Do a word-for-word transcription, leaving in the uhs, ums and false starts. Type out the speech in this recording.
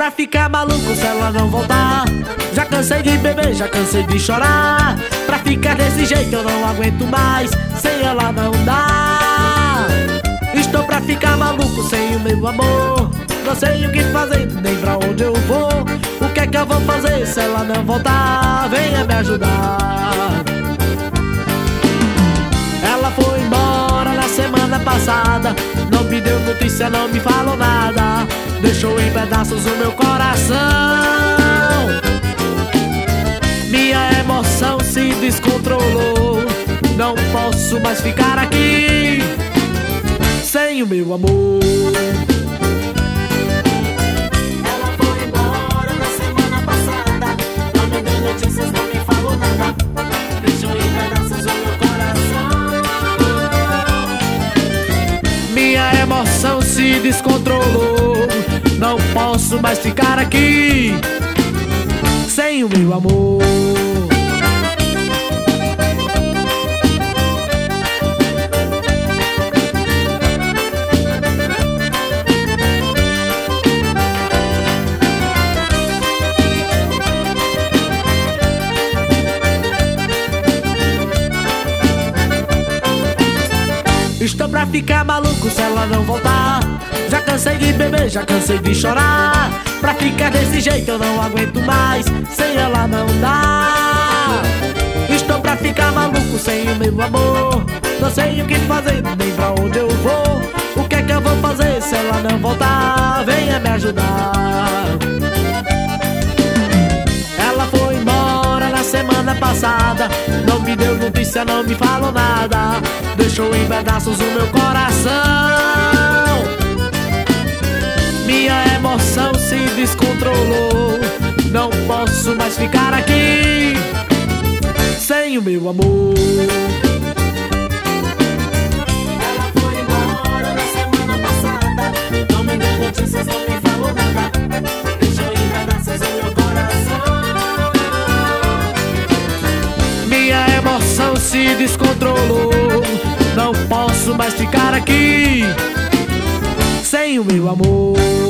pra ficar maluco se ela não voltar. Já cansei de beber, já cansei de chorar. Pra ficar desse jeito eu não aguento mais. Sem ela não dá. Estou pra ficar maluco sem o meu amor. Não sei o que fazer, nem pra onde eu vou. O que é que eu vou fazer se ela não voltar? Venha me ajudar. Ela foi embora na semana passada. Não me deu notícia, não me falou nada. Deixou em pedaços o meu coração. Minha emoção se descontrolou. Não posso mais ficar aqui sem o meu amor. Ela foi embora na semana passada. Não me deu notícias, não me falou nada. Deixou em pedaços o meu coração. Minha emoção se descontrolou. Não posso mais ficar aqui sem o meu amor. Estou pra ficar maluco se ela não voltar. Já cansei de beber, já cansei de chorar. Pra ficar desse jeito eu não aguento mais. Sem ela não dá. Estou pra ficar maluco sem o meu amor. Não sei o que fazer, nem pra onde eu vou. O que é que eu vou fazer se ela não voltar? Venha me ajudar. Ela foi embora na semana passada. Não me deu notícia, não me falou nada. Deixou em pedaços o meu coração. Minha emoção se descontrolou. Não posso mais ficar aqui sem o meu amor. Ela foi embora na semana passada. Não me deu notícias, não me falou nada. Deixou em pedaços o meu coração. Minha emoção se descontrolou. Não posso mais ficar aqui sem o meu amor.